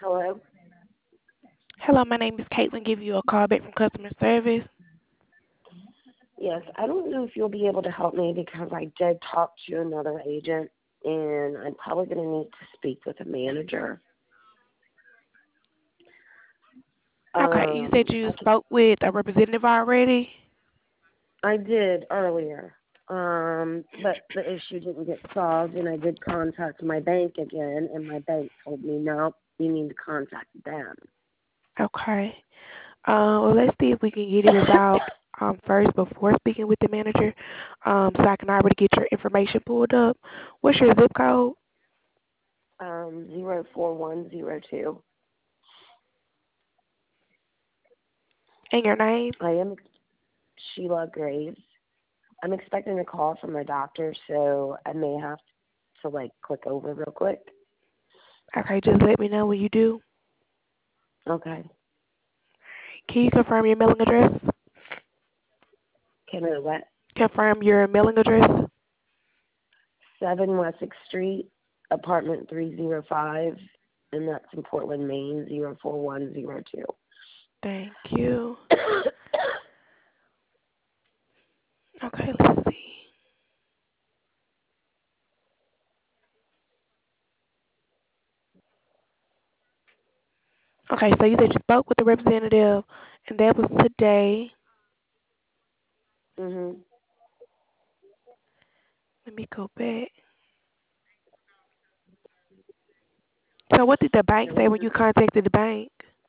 Hello? Hello, my name is Caitlin. Give you a call back from customer service. Yes, I don't know if you'll be able to help me because I did talk to another agent and I'm probably going to need to speak with a manager. Okay, you said Um, you I, spoke with a representative already. I did earlier, but the issue didn't get solved and I did contact my bank again and my bank told me, no, you need to contact them. Okay. Well, let's see if we can get it resolved first before speaking with the manager. So I can already get your information pulled up. What's your zip code 04102. and your name? I am Sheila Graves. I'm expecting a call from my doctor, so I may have to click over real quick. Okay, just let me know when you do. Okay. Can you confirm your mailing address? Can I what? Confirm your mailing address. 7 Wessex Street, apartment 305, and that's in Portland, Maine, 04102. Thank you. Okay, let's see. Okay, so you said you spoke with the representative, and that was today. Mhm. Let me go back. So what did the bank say when you contacted the bank?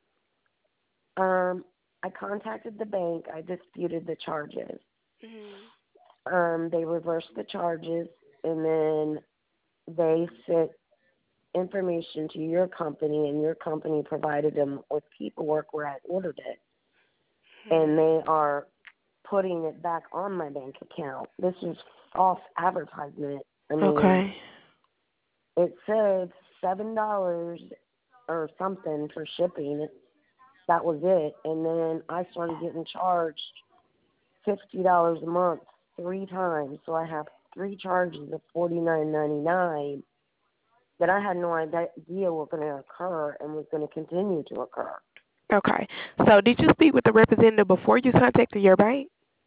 Um, I contacted the bank. I disputed the charges. Mhm. They reversed the charges, and then they sent information to your company, and your company provided them with paperwork where I ordered it, and Mhm. they are putting it back on my bank account. This is false advertisement. I mean, Okay. it said $7 or something for shipping. That was it, and then I started getting charged $50 a month 3 times. So I have 3 charges of $49.99 that I had no idea were going to occur and was going to continue to occur. Okay. So did you speak with the representative before you contacted your bank,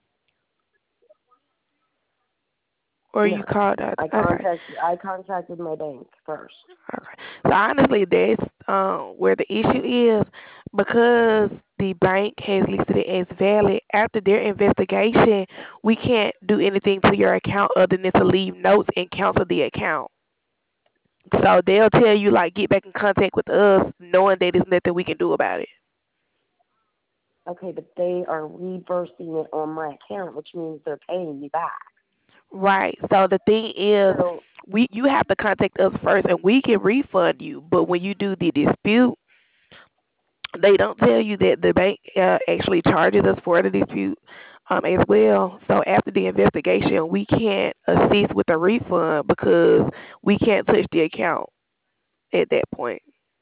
or you No, called us? Okay. I contacted my bank first. Okay. So honestly, that's where the issue is because the bank has listed it as valid. After their investigation, we can't do anything to your account other than to leave notes and cancel the account. So they'll tell you like get back in contact with us, knowing that there's nothing we can do about it. Okay, but they are reversing it on my account, which means they're paying me back. Right. So the thing is, So, we you have to contact us first, and we can refund you. But when you do the dispute, they don't tell you that the bank actually charges us for the dispute as well. So after the investigation, we can't assist with a refund because we can't touch the account at that point.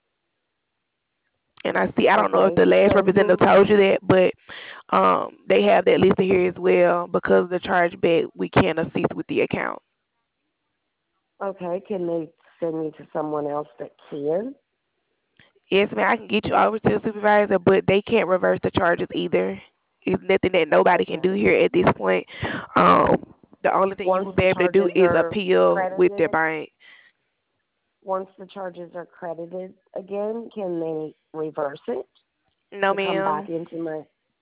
And I don't know if okay, the last so representative told you that, but they have that listed here as well because of the chargeback. We can't assist with the account. okay, can they send me to someone else that can? Yes, ma'am, I can get you over to the supervisor, but they can't reverse the charges either. It's nothing that nobody can do Okay. here at this point. The only thing you Once will be the able to do charges is are appeal with the credited, bank. once the charges are credited again, can they reverse it No, to come back ma'am. into my?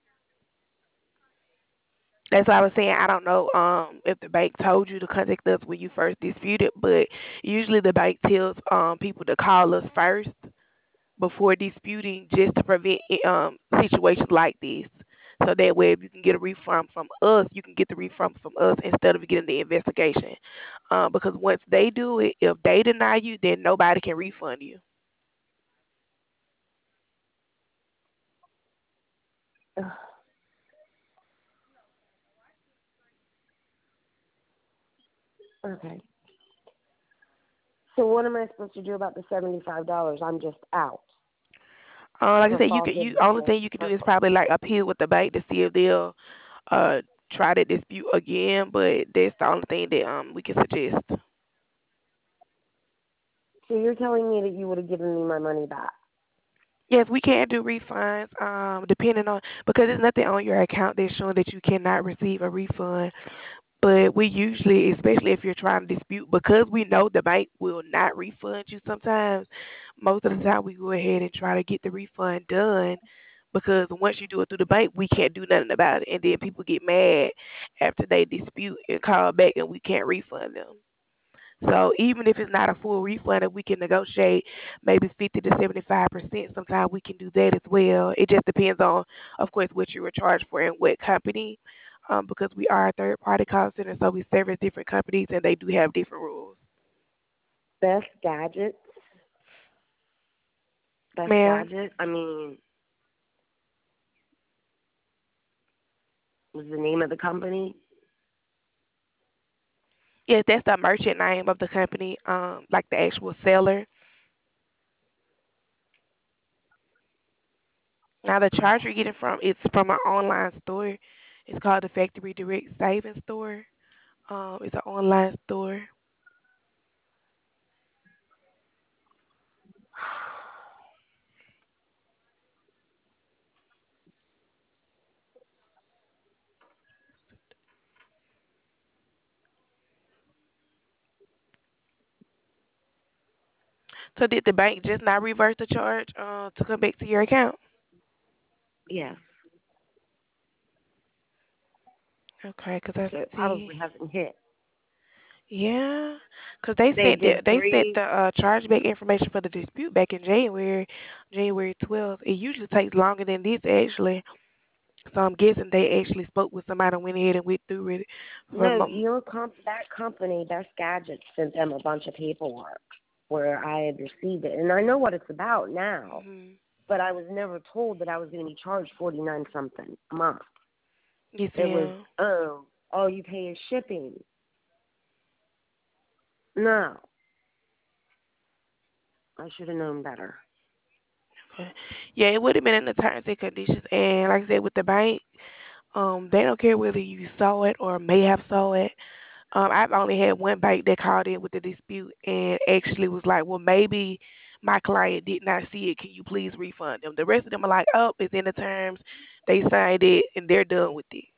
That's why I was saying I don't know if the bank told you to contact us when you first disputed, but usually the bank tells people to call us first before disputing just to prevent situations like this. So that way, if you can get a refund from us, you can get the refund from us instead of getting the investigation. Because once they do it, if they deny you, then nobody can refund you. Okay. So what am I supposed to do about the $75? I'm just out Like I for said, you fault could of you only thing you could do is probably like appeal with the bank to see if they'll uh try to dispute again. But that's the only thing that we can suggest. So you're telling me that you would have given me my money back? Yes, we can do refunds, depending on because there's nothing on your account that's showing that you cannot receive a refund. But we usually, especially if you're trying to dispute, because we know the bank will not refund you sometimes, most of the time we go ahead and try to get the refund done because once you do it through the bank, we can't do nothing about it. And then people get mad after they dispute and call back and we can't refund them. So even if it's not a full refund, if we can negotiate maybe 50 to 75%, sometimes we can do that as well. It just depends on, of course, what you were charged for and what company, because we are a third party call center, so we service different companies and they do have different rules. Best Gadgets. Best Ma'am, Gadget. I mean, was the name of the company? yes, that's the merchant name of the company, like the actual seller. Now the charge you're getting from it's from an online store. It's called the Factory Direct Savings Store. It's an online store. So did the bank just not reverse the charge to come back to your account? Yes. Okay, because I So it see. probably hasn't hit. Yeah, because they They sent did the three. chargeback information for the dispute back in January, January 12th. It usually takes longer than this actually. So I'm guessing they actually spoke with somebody and went ahead and went through it No, from that company, Best Gadgets, sent them a bunch of paperwork where I had received it, and I know what it's about now. mhm. But I was never told that I was going to be charged 49 something a month. Yes, It was, ma'am. oh, all you pay is shipping. No, I should have known better. Okay. Yeah, it would have been in the terms and conditions. And like I said, with the bank, they don't care whether you saw it or may have saw it. I've only had one bank that called in with the dispute and actually was like, well, maybe my client did not see it. Can you please refund them? The rest of them are like, oh, it's in the terms. They signed it and they're done with it.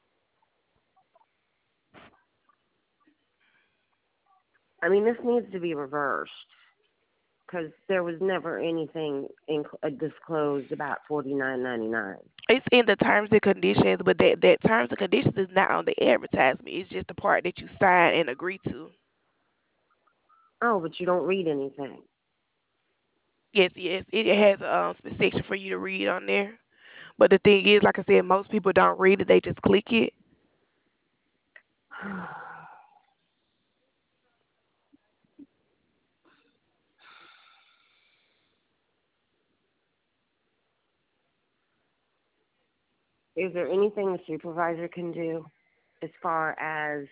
I mean, this needs to be reversed because there was never anything disclosed about 49.99. It's in the terms and conditions, but that terms and conditions is not on the advertisement. It's just the part that you sign and agree to. Oh, but you don't read anything. Yes, yes, it has a section for you to read on there. But the thing is, like I said, most people don't read it; they just click it. Is there anything the supervisor can do as far as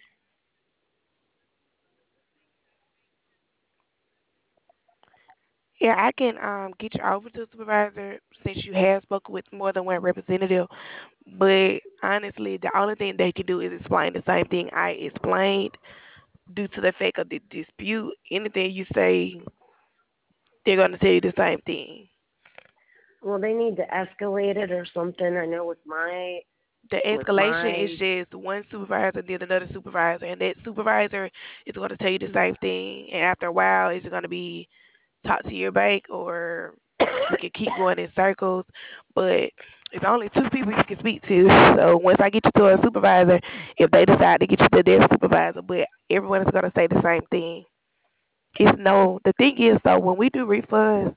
Yeah, I can get you over to the supervisor since you have spoken with more than one representative. But honestly, the only thing they can do is explain the same thing I explained due to the fact of the dispute. Anything you say, they're gonna tell you the same thing. well, they need to escalate it or something? I know The with escalation is my just one supervisor then another supervisor, and that supervisor is going to tell you the same thing. And after a while, it's going to be talk to your bank, or we can keep going in circles. But it's only two people you can speak to. So once I get you to a supervisor, if they decide to get you to their supervisor, but everyone is going to say the same thing. It's no. The thing is though, when we do refunds,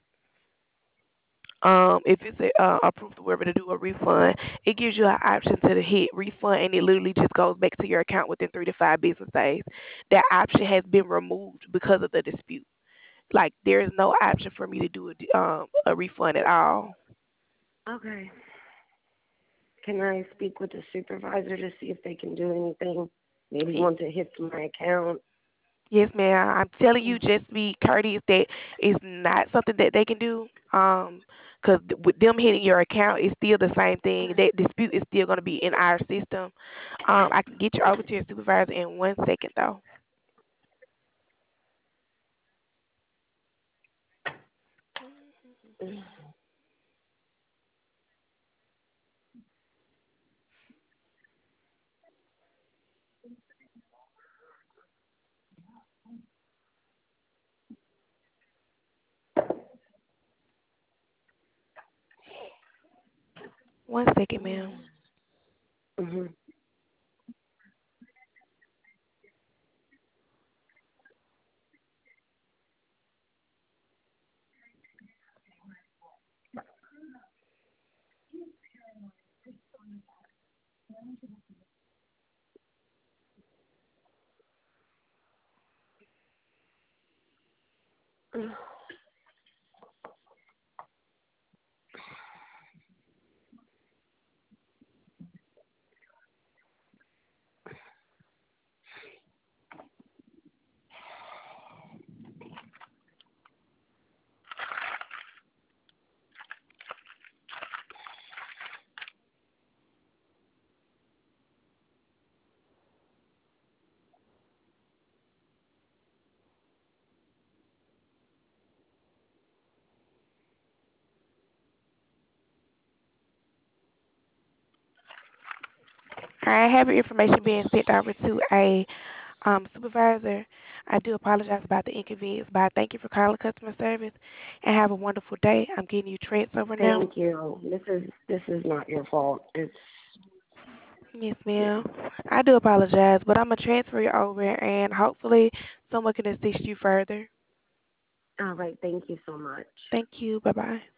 if it's approved whoever to do a refund, it gives you an option to hit refund, and it literally just goes back to your account within 3 to 5 business days. That option has been removed because of the dispute. Like there is no option for me to do a refund at all. okay. Can I speak with the supervisor to see if they can do anything? Maybe Y- once it hits my account. Yes, ma'am. I'm telling you, just be courteous. That is not something that they can do. Because with them hitting your account, it's still the same thing. That dispute is still going to be in our system. I can get you over to your supervisor in 1 second, though. One second, ma'am. Mhm. I have your information being sent over to a supervisor. I do apologize about the inconvenience, but I thank you for calling customer service and have a wonderful day. I'm getting you transferred over now. Thank you. This is not your fault. It's Yes, ma'am. I do apologize, but I'm going to transfer you over and hopefully someone can assist you further. all right. Thank you so much. Thank you. Bye-bye.